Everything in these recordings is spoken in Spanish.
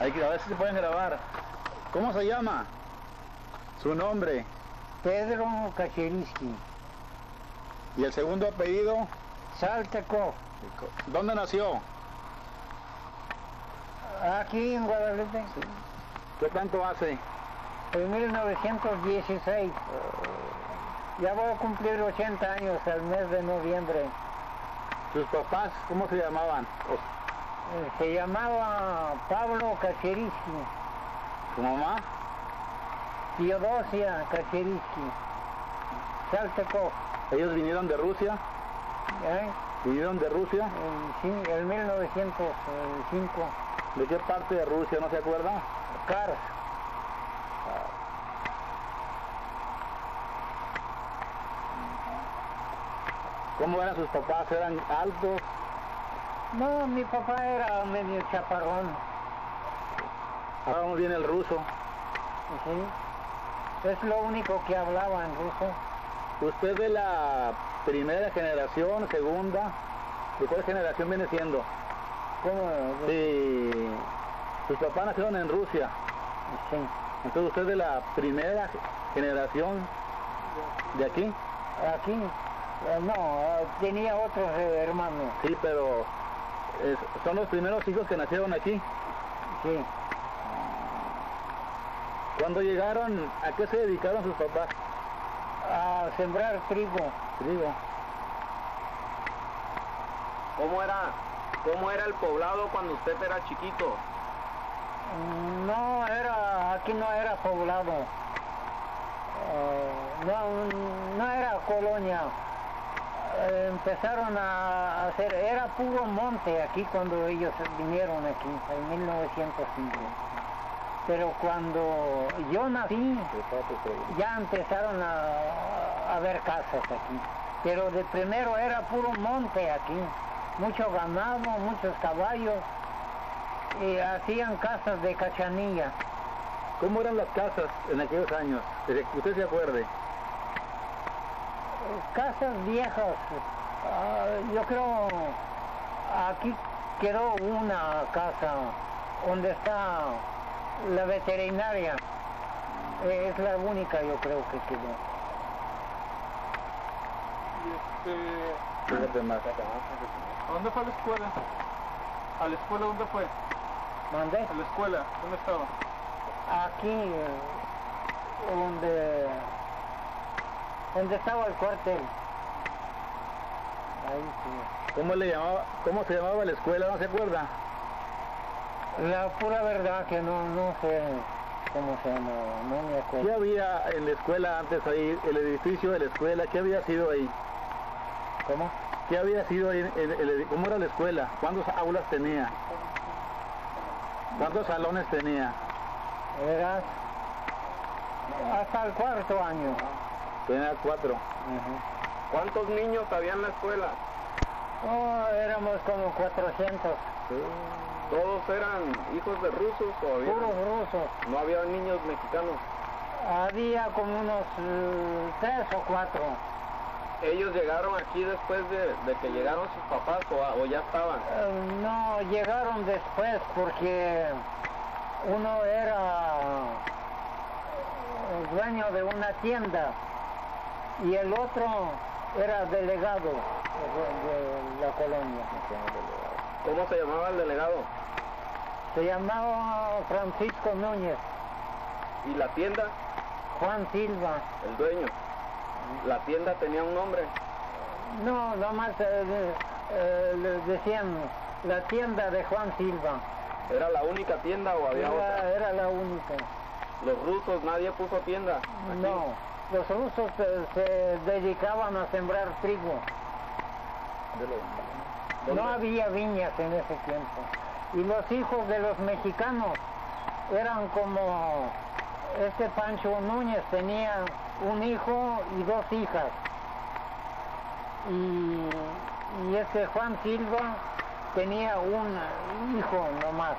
Hay que a ver si se pueden grabar. ¿Cómo se llama? Su nombre. Pedro Kaczynski. ¿Y el segundo apellido? Salteco. ¿Dónde nació? Aquí en Guadalupe. Sí. ¿Qué tanto hace? En 1916. Ya voy a cumplir 80 años el mes de noviembre. ¿Sus papás cómo se llamaban? Se llamaba Pablo Kaczynski. ¿Su mamá? Teodosia Kaczynski. Salteco. ¿Ellos vinieron de Rusia? ¿Vinieron de Rusia? Sí, en 1905. ¿De qué parte de Rusia, no se acuerda? Kars. ¿Cómo eran sus papás? ¿Eran altos? No, mi papá era medio chaparrón. Hablamos bien el ruso. Sí. Es lo único que hablaba en ruso. ¿Usted de la primera generación, segunda? ¿De cuál generación viene siendo? ¿Cómo? Sí. Sus papás nacieron en Rusia. Sí. Entonces usted de la primera generación de aquí. Aquí. No, tenía otros hermanos. Sí, pero son los primeros hijos que nacieron aquí. Sí. ¿Cuándo llegaron? ¿A qué se dedicaron sus papás? A sembrar trigo. Trigo. ¿Cómo era el poblado cuando usted era chiquito? No era, aquí no era poblado. No era colonia. Empezaron a hacer, era puro monte aquí cuando ellos vinieron aquí, en 1905. Pero cuando yo nací, ya empezaron a haber casas aquí. Pero de primero era puro monte aquí, mucho ganado, muchos caballos, y hacían casas de cachanilla. ¿Cómo eran las casas en aquellos años? Desde que usted se acuerde. Casas viejas. Yo creo aquí quedó una casa donde está la veterinaria. Es la única, yo creo que quedó. ¿A dónde fue a la escuela? ¿A la escuela dónde fue? ¿Mandé? ¿A la escuela? ¿Dónde estaba? Aquí, donde estaba el cuartel. Ahí sí. ¿Cómo se llamaba la escuela? ¿No se acuerda? La pura verdad que no sé cómo se llama, no me acuerdo. ¿Qué había en la escuela antes ahí, el edificio de la escuela? ¿Qué había sido ahí? ¿Cómo? ¿Qué había sido ahí? ¿Cómo era la escuela? ¿Cuántas aulas tenía? ¿Cuántos salones tenía? Era hasta el cuarto año. Tenía 4. ¿Cuántos niños había en la escuela? Éramos como 400. ¿Todos eran hijos de rusos o había? Puros rusos. ¿No había niños mexicanos? Había como unos 3 o 4. ¿Ellos llegaron aquí después de que llegaron sus papás o ya estaban? No, llegaron después porque uno era dueño de una tienda y el otro era delegado de la colonia. ¿Cómo se llamaba el delegado? Se llamaba Francisco Núñez. ¿Y la tienda? Juan Silva. El dueño. ¿La tienda tenía un nombre? No, nomás le decían la tienda de Juan Silva. ¿Era la única tienda o había otra? Era la única. ¿Los rusos nadie puso tienda aquí? No, los rusos se dedicaban a sembrar trigo. ¿Dónde? No había viñas en ese tiempo. Y los hijos de los mexicanos eran como este Pancho Núñez tenía un hijo y 2 hijas. Y este Juan Silva tenía un hijo nomás.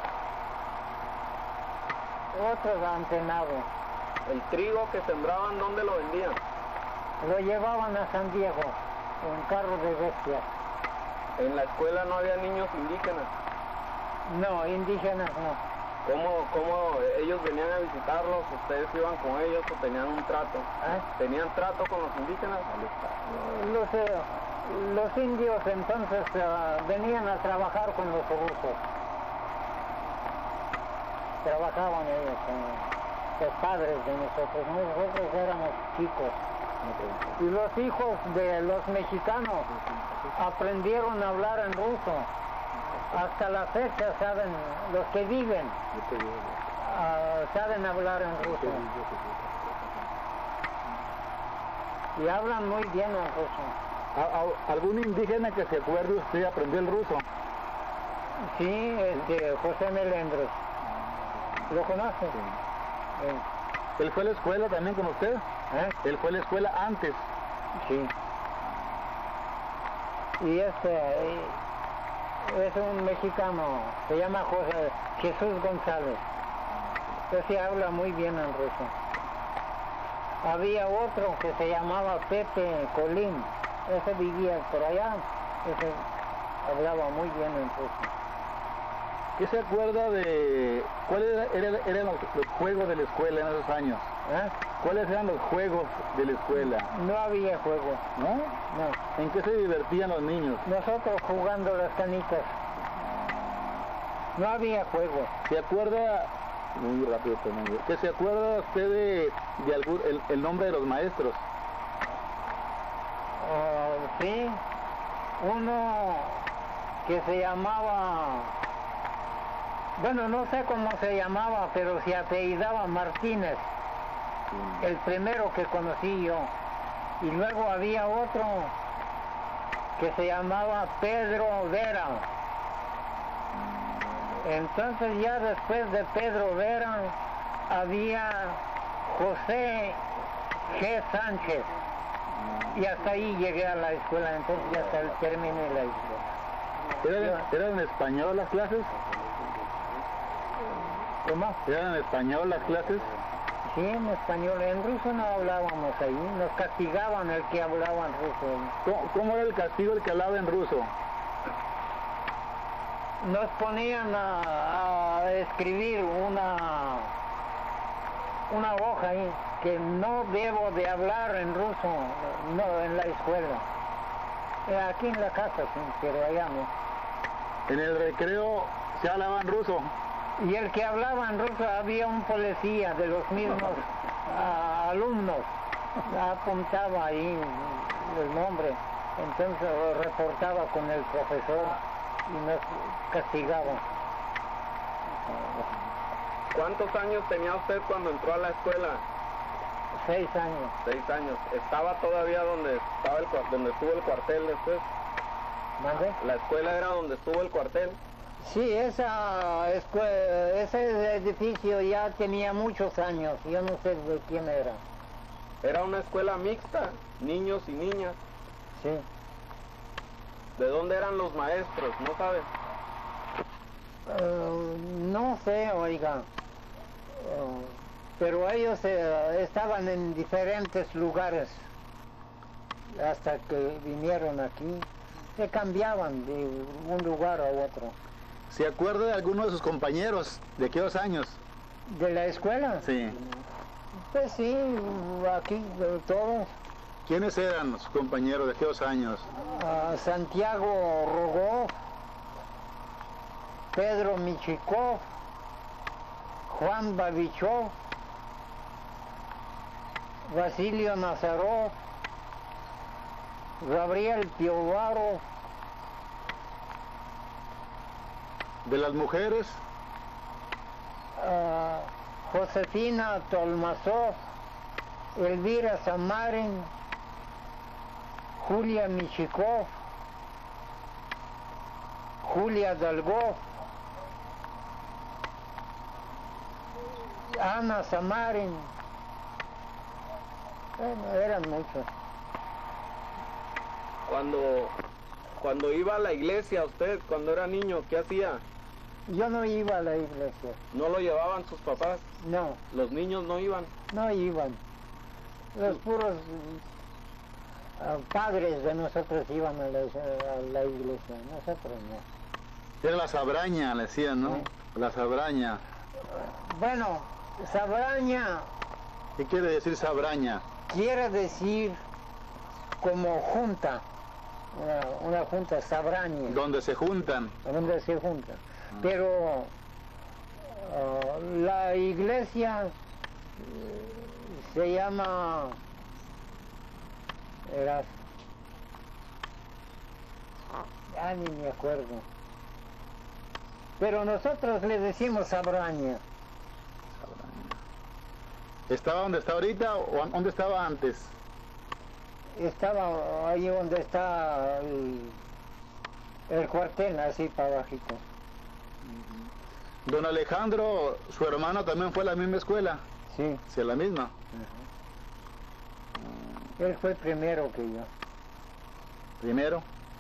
Otro antenado. ¿El trigo que sembraban dónde lo vendían? Lo llevaban a San Diego en carro de bestias. ¿En la escuela no había niños indígenas? No, indígenas no. ¿Cómo ellos venían a visitarlos? ¿Ustedes iban con ellos o tenían un trato? ¿Tenían trato con los indígenas? Los indios entonces venían a trabajar con los rusos. Trabajaban ellos con los padres de nosotros. Nosotros éramos chicos. Y los hijos de los mexicanos aprendieron a hablar en ruso. Hasta la fecha saben, los que viven, saben hablar en ruso. Y hablan muy bien el ruso. ¿Algún indígena que se acuerde usted aprendió el ruso? Sí, José Melendres. ¿Lo conoce? Sí. ¿Él fue a la escuela también con usted? Él fue a la escuela antes. Sí. Y es un mexicano, se llama Jesús González. Ese habla muy bien en ruso. Había otro que se llamaba Pepe Colín, ese vivía por allá, ese hablaba muy bien en ruso. ¿Qué se acuerda de cuáles eran los juegos de la escuela en esos años? ¿Cuáles eran los juegos de la escuela? No había juegos. ¿No? No. ¿En qué se divertían los niños? Nosotros jugando las canicas. No había juegos. ¿Se acuerda, muy rápido también, que se acuerda usted de algún, el nombre de los maestros? Sí, uno que se llamaba, bueno, no sé cómo se llamaba, pero se apellidaba Martínez, el primero que conocí yo. Y luego había otro que se llamaba Pedro Vera. Entonces ya después de Pedro Vera había José G. Sánchez. Y hasta ahí llegué a la escuela, entonces ya terminé la escuela. ¿Eran en español las clases? ¿Cómo? ¿Eran en español las clases? Sí, en español. En ruso no hablábamos ahí, nos castigaban el que hablaba en ruso. ¿Cómo era el castigo el que hablaba en ruso? Nos ponían a escribir una hoja ahí, que no debo de hablar en ruso, no en la escuela. Aquí en la casa sí, pero allá no. En el recreo se hablaba en ruso. Y el que hablaba en ruso había un policía de los mismos alumnos, apuntaba ahí el nombre, entonces lo reportaba con el profesor y nos castigaba. ¿Cuántos años tenía usted cuando entró a la escuela? 6 años. 6 años. ¿Estaba todavía donde estuvo el cuartel después? ¿Mande? ¿La escuela era donde estuvo el cuartel? Sí, ese edificio ya tenía muchos años, yo no sé de quién era. Era una escuela mixta, niños y niñas. Sí. ¿De dónde eran los maestros? ¿No sabe? No sé, oiga. Pero ellos estaban en diferentes lugares hasta que vinieron aquí. Se cambiaban de un lugar a otro. ¿Se acuerda de alguno de sus compañeros de aquellos años? ¿De la escuela? Sí. Pues sí, aquí todos. ¿Quiénes eran sus compañeros de aquellos años? Santiago Rogó, Pedro Michikov, Juan Babichov, Basilio Nazarov, Gabriel Piovaro. ¿De las mujeres? Josefina Tolmasov, Elvira Samarin, Julia Michikov, Julia Dalgov, Ana Samarin. Bueno, eran muchos. Cuando iba a la iglesia, usted, cuando era niño, ¿qué hacía? Yo no iba a la iglesia. ¿No lo llevaban sus papás? No. ¿Los niños no iban? No iban. Los puros padres de nosotros iban a la iglesia, nosotros no. Era la sabraña, le decían, ¿no? Sí. La sabraña. Bueno, sabraña ¿Qué quiere decir sabraña? quiere decir como junta, una junta, sabraña, Donde se juntan. donde se juntan. Pero la iglesia se llama, ya ni me acuerdo. Pero nosotros le decimos sabraña. ¿Estaba donde está ahorita o dónde estaba antes? Estaba ahí donde está el cuartel, así para abajito. Don Alejandro, su hermano también fue a la misma escuela. Sí, Sí, a la misma. él fue primero que yo. Primero.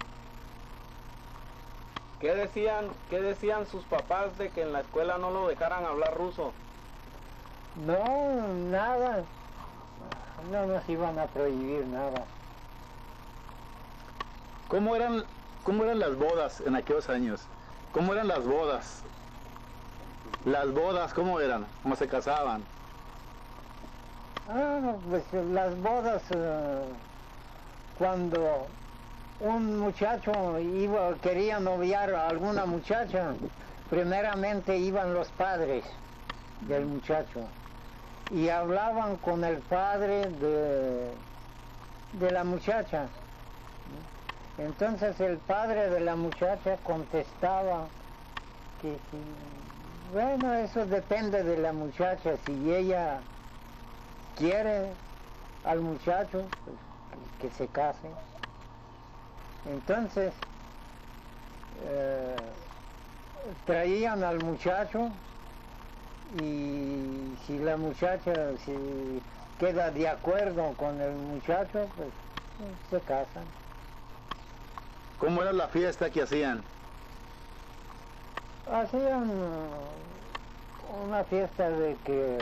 ¿Qué decían sus papás de que en la escuela no lo dejaran hablar ruso? No, nada. No nos iban a prohibir nada. ¿Cómo eran las bodas en aquellos años? ¿Cómo eran las bodas? Las bodas, ¿cómo eran? ¿Cómo se casaban? Pues las bodas, cuando un muchacho quería noviar a alguna muchacha, primeramente iban los padres del muchacho y hablaban con el padre de la muchacha. Entonces el padre de la muchacha contestaba que bueno, eso depende de la muchacha, si ella quiere al muchacho, pues, que se case. Entonces traían al muchacho y si la muchacha queda de acuerdo con el muchacho, pues se casan. ¿Cómo era la fiesta que hacían? Hacían una fiesta de que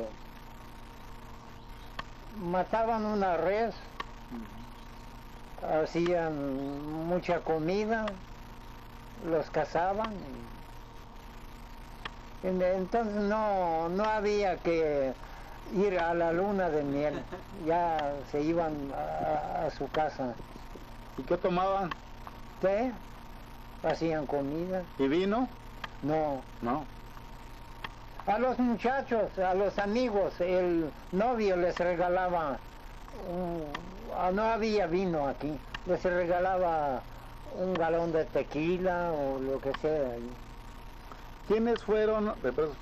mataban una res, hacían mucha comida, los cazaban. Entonces no había que ir a la luna de miel, ya se iban a su casa. ¿Y qué tomaban? ¿Té? Hacían comida. ¿Y vino? No. No. A los muchachos, a los amigos, el novio les regalaba, no había vino aquí, les regalaba un galón de tequila o lo que sea. ¿Quiénes fueron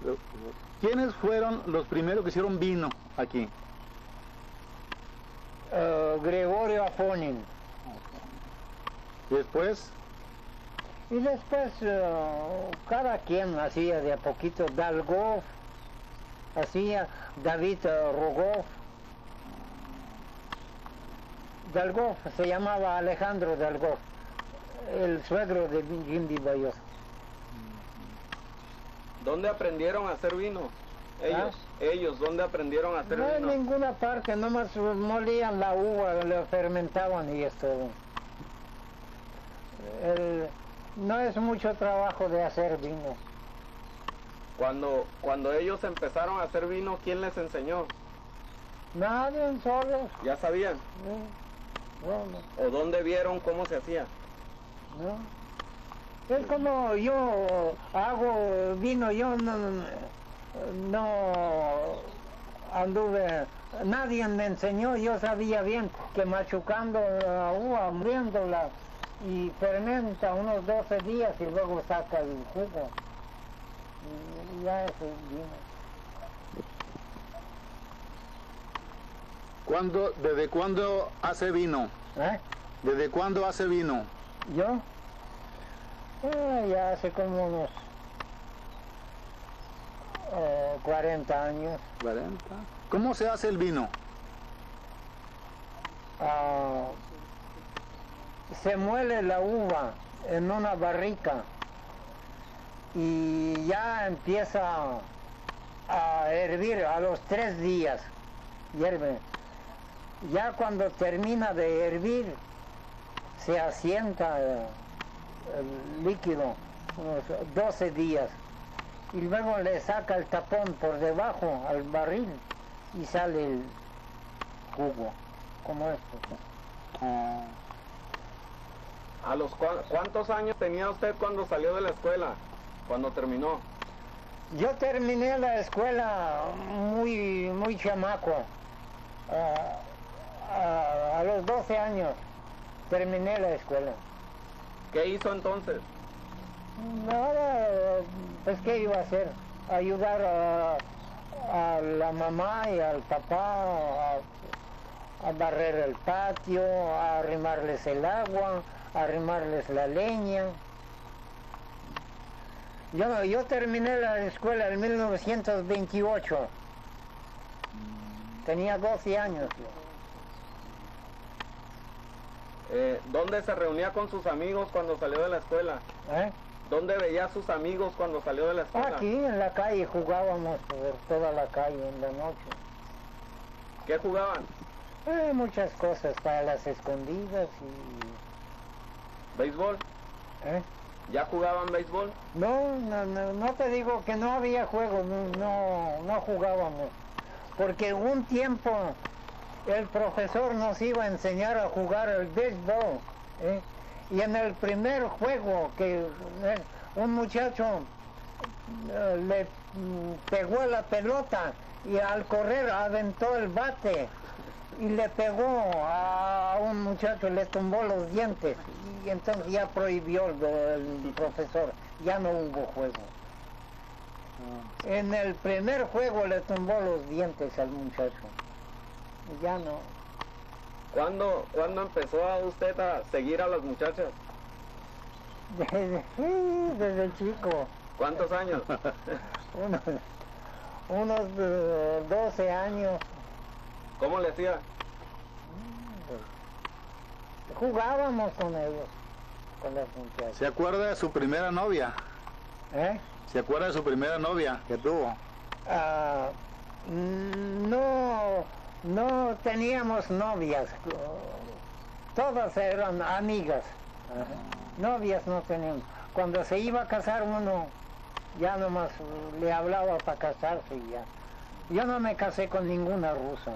los primeros que hicieron vino aquí? Gregorio Afonin. ¿Y después? Y después cada quien hacía de a poquito. Dalgov hacía, David Rogov. Dalgov se llamaba Alejandro Dalgov, el suegro de Jimmy Bayos. ¿Dónde aprendieron a hacer vino? Ellos, ¿dónde aprendieron a hacer No vino? en ninguna parte, nomás molían la uva, la fermentaban y es todo. No es mucho trabajo de hacer vino. Cuando ellos empezaron a hacer vino, ¿quién les enseñó? Nadie, solos. ¿Ya sabían? No. ¿O dónde vieron cómo se hacía? No. Es como yo hago vino, yo no anduve, nadie me enseñó, yo sabía bien que machucando la uva, abriéndola y fermenta unos 12 días y luego saca el jugo. Y ya es el vino. ¿Desde cuándo hace vino? ¿Desde cuándo hace vino? ¿Yo? Ya hace como unos 40 años. 40. ¿Cómo se hace el vino? Se muele la uva en una barrica y ya empieza a hervir a los 3 días. Hierve. Ya cuando termina de hervir, se asienta el líquido, unos 12 días. y luego le saca el tapón por debajo al barril y sale el jugo, como esto. ¿A los cuántos años tenía usted cuando salió de la escuela? Cuando terminó. Yo terminé la escuela muy chamaco. A los 12 años terminé la escuela. ¿Qué hizo entonces? Nada, pues ¿qué iba a hacer? Ayudar a la mamá y al papá a barrer el patio, a arrimarles el agua, a arrimarles la leña. Yo terminé la escuela en 1928. Tenía 12 años. ¿Dónde se reunía con sus amigos cuando salió de la escuela? ¿Dónde veía a sus amigos cuando salió de la escuela? Aquí en la calle jugábamos por toda la calle en la noche. ¿Qué jugaban? Muchas cosas, para las escondidas y... ¿Béisbol? ¿Ya jugaban béisbol? No te digo que no había juego, no jugábamos. Porque un tiempo el profesor nos iba a enseñar a jugar el béisbol. Y en el primer juego que un muchacho le pegó a la pelota y al correr aventó el bate y le pegó a un muchacho, le tumbó los dientes y entonces ya prohibió el profesor, ya no hubo juego. En el primer juego le tumbó los dientes al muchacho, ya no. ¿Cuándo empezó usted a seguir a las muchachas? Desde chico. ¿Cuántos años? unos 12 años. ¿Cómo le hacía? Jugábamos con ellos, con las muchachas. ¿Se acuerda de su primera novia? ¿Se acuerda de su primera novia que tuvo? No teníamos novias, todas eran amigas. Novias no teníamos. Cuando se iba a casar uno, ya nomás le hablaba para casarse y ya. Yo no me casé con ninguna rusa.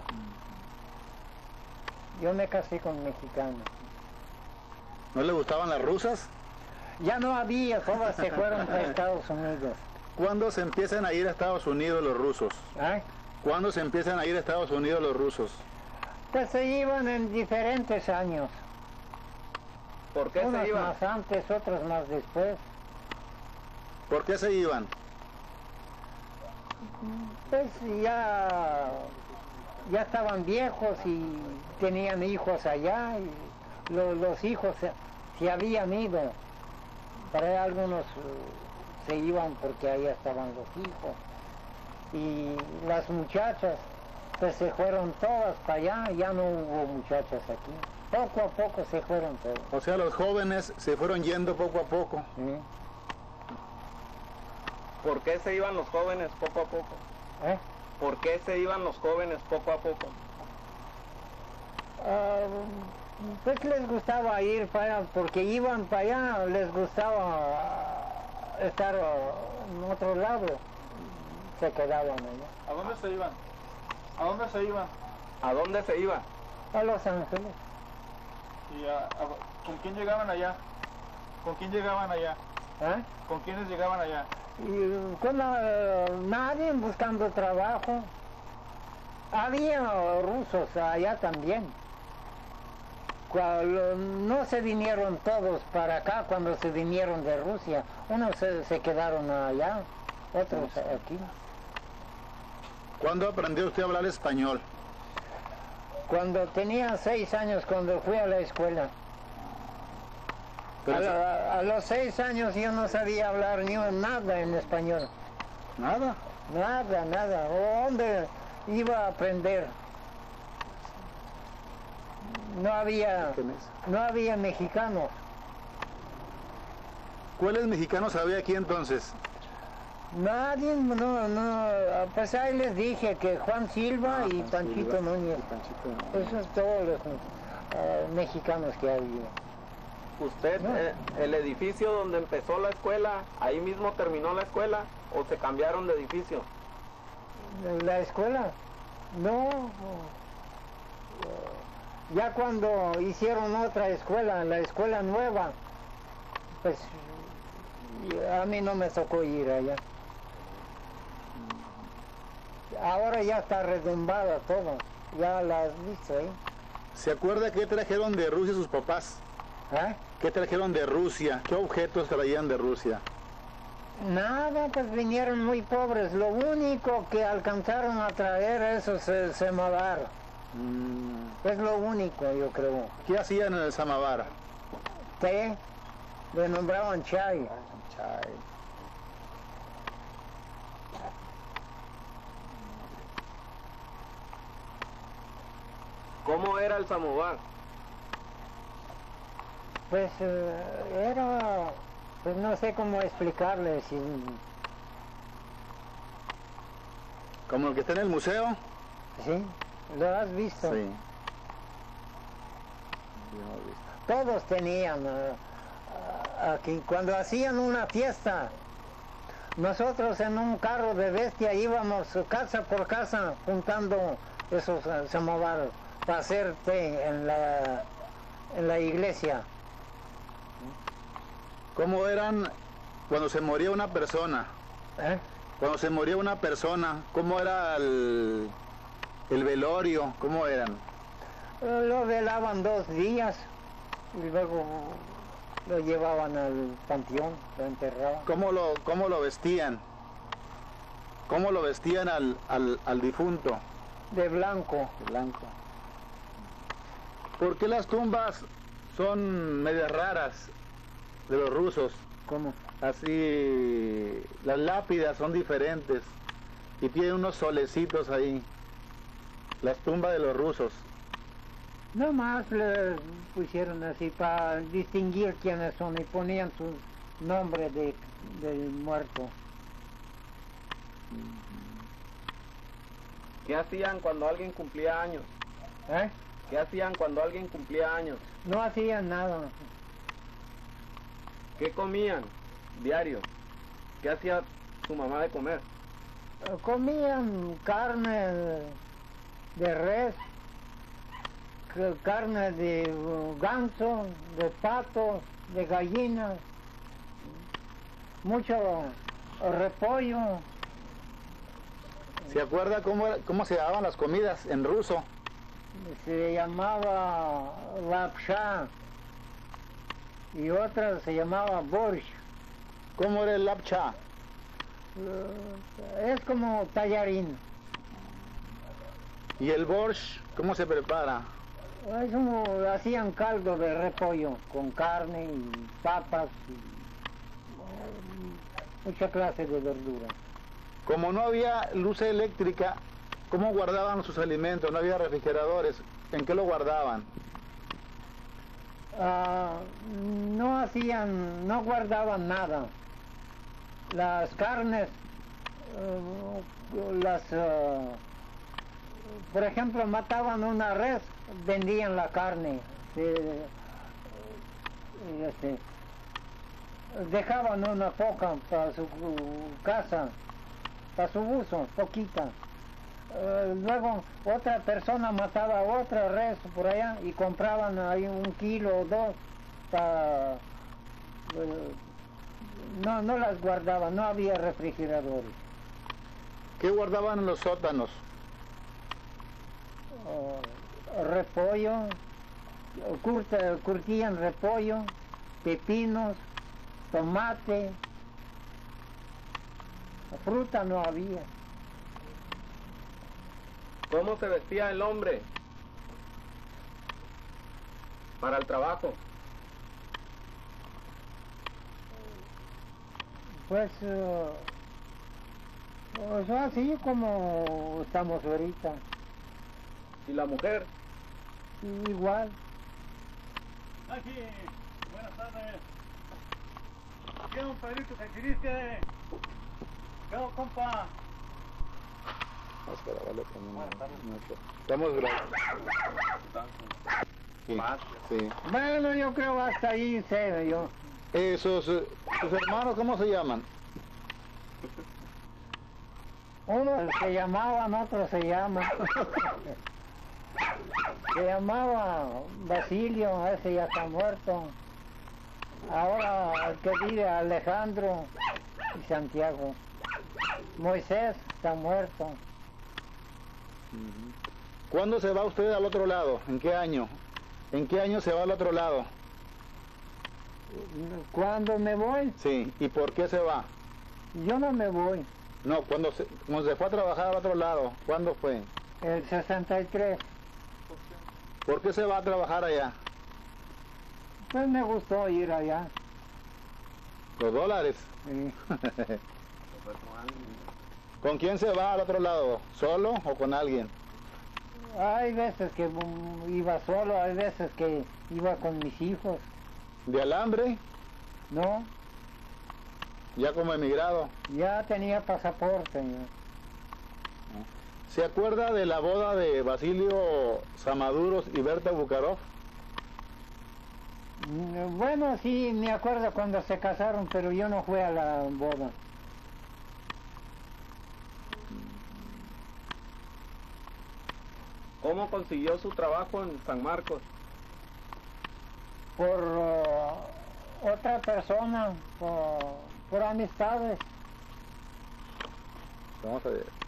Yo me casé con mexicanos. ¿No le gustaban las rusas? Ya no había, todas se fueron para Estados Unidos. ¿Cuándo se empiezan a ir a Estados Unidos los rusos? ¿Cuándo se empiezan a ir a Estados Unidos los rusos? Pues se iban en diferentes años. ¿Por qué Unos se iban? más antes, otros más después. ¿Por qué se iban? Pues ya estaban viejos y tenían hijos allá y los hijos se habían ido. Para algunos se iban porque allá estaban los hijos. Y las muchachas pues se fueron todas para allá, ya no hubo muchachas aquí. Poco a poco se fueron todos. O sea, los jóvenes se fueron yendo poco a poco. ¿Por qué se iban los jóvenes poco a poco? ¿Por qué se iban los jóvenes poco a poco? Pues les gustaba ir para allá, porque iban para allá, les gustaba estar en otro lado, se quedaban allá. ¿A dónde se iban? ¿A dónde se iban? ¿A dónde se iban? A Los Ángeles. ¿Y con quién llegaban allá? ¿Con quién llegaban allá? ¿Con quiénes llegaban allá? Y con nadie buscando trabajo. Había rusos allá también. No se vinieron todos para acá cuando se vinieron de Rusia. Unos se quedaron allá, otros aquí. ¿Cuándo aprendió usted a hablar español? Cuando tenía 6 años, cuando fui a la escuela. A los 6 años yo no sabía hablar ni nada en español. ¿Nada? Nada. ¿Dónde iba a aprender? No había mexicanos. ¿Cuáles mexicanos había aquí entonces? Nadie, pues ahí les dije que Juan Silva y Panchito Núñez. Esos son todos los mexicanos que había. ¿Usted, el edificio donde empezó la escuela, ahí mismo terminó la escuela o se cambiaron de edificio? ¿La escuela? No. Ya cuando hicieron otra escuela, la escuela nueva, pues a mí no me tocó ir allá. Ahora ya está redumbada todo, ya la has visto ahí. ¿Se acuerda qué trajeron de Rusia sus papás? ¿Eh? ¿Qué trajeron de Rusia? ¿Qué objetos traían de Rusia? Nada, pues vinieron muy pobres. Lo único que alcanzaron a traer es el samavar. Es lo único, yo creo. ¿Qué hacían en el samavar? Té, le nombraban chai. Chai. ¿Cómo era el samovar? Pues era, pues no sé cómo explicarle. ¿Como el que está en el museo? ¿Sí? ¿Lo has visto? Sí. Todos tenían aquí, cuando hacían una fiesta, nosotros en un carro de bestia íbamos casa por casa juntando esos samovares para hacer té en la iglesia. ¿Cómo eran cuando se moría una persona? ¿Eh? Cuando se moría una persona, ¿cómo era el velorio? ¿Cómo eran? Lo velaban 2 días y luego lo llevaban al panteón, lo enterraban. ¿Cómo lo vestían? ¿Cómo lo vestían al difunto? De blanco. De blanco. ¿Por qué las tumbas son medias raras de los rusos? ¿Cómo? Así, las lápidas son diferentes y tienen unos solecitos ahí. Las tumbas de los rusos. No más le pusieron así para distinguir quiénes son y ponían su nombre del muerto. ¿Qué hacían cuando alguien cumplía años? ¿Eh? ¿Qué hacían cuando alguien cumplía años? No hacían nada. ¿Qué comían diario? ¿Qué hacía su mamá de comer? Comían carne de res, carne de ganso, de pato, de gallina, mucho repollo. ¿Se acuerda cómo se llamaban las comidas en ruso? Se llamaba lapsha y otra se llamaba borsch. ¿Cómo era el lapcha? Es como tallarín. ¿Y el borsch cómo se prepara? Es como hacían caldo de repollo con carne y papas y mucha clase de verdura. Como no había luz eléctrica, ¿cómo guardaban sus alimentos? No había refrigeradores. ¿En qué lo guardaban? No guardaban nada. Las carnes, por ejemplo, mataban una res, vendían la carne, dejaban una poca para su casa, para su uso, poquita. Luego otra persona mataba otra res por allá y compraban ahí 1 kilo o 2 para... no las guardaban, no había refrigeradores. ¿Qué guardaban en los sótanos? Repollo, curtían repollo, pepinos, tomate, fruta no había. ¿Cómo se vestía el hombre para el trabajo? Pues así como estamos ahorita. ¿Y la mujer? Igual. Aquí, buenas tardes. ¿Qué un Pedrito que quisiste? ¿Qué compa? Espera, vale, estamos grabando. Sí, sí. Bueno, yo creo hasta ahí sé yo. ¿Sus hermanos cómo se llaman? Uno se llamaban, otro se llama. Se llamaba Basilio, ese ya está muerto. Ahora el que vive Alejandro y Santiago. Moisés está muerto. ¿Cuándo se va usted al otro lado? ¿En qué año? ¿En qué año se va al otro lado? ¿Cuándo me voy? Sí, ¿y por qué se va? Yo no me voy. No, cuando se fue a trabajar al otro lado, ¿cuándo fue? El 63. ¿Por qué se va a trabajar allá? Pues me gustó ir allá. ¿Los dólares? Sí. ¿Con quién se va al otro lado? ¿Solo o con alguien? Hay veces que iba solo, hay veces que iba con mis hijos. ¿De alambre? No, ¿Ya como emigrado? ya tenía pasaporte. ¿Se acuerda de la boda de Basilio Zamaduros y Berta Bukarov? Bueno, sí, me acuerdo cuando se casaron, pero yo no fui a la boda. ¿Cómo consiguió su trabajo en San Marcos? Por otra persona, por amistades. Vamos a ver.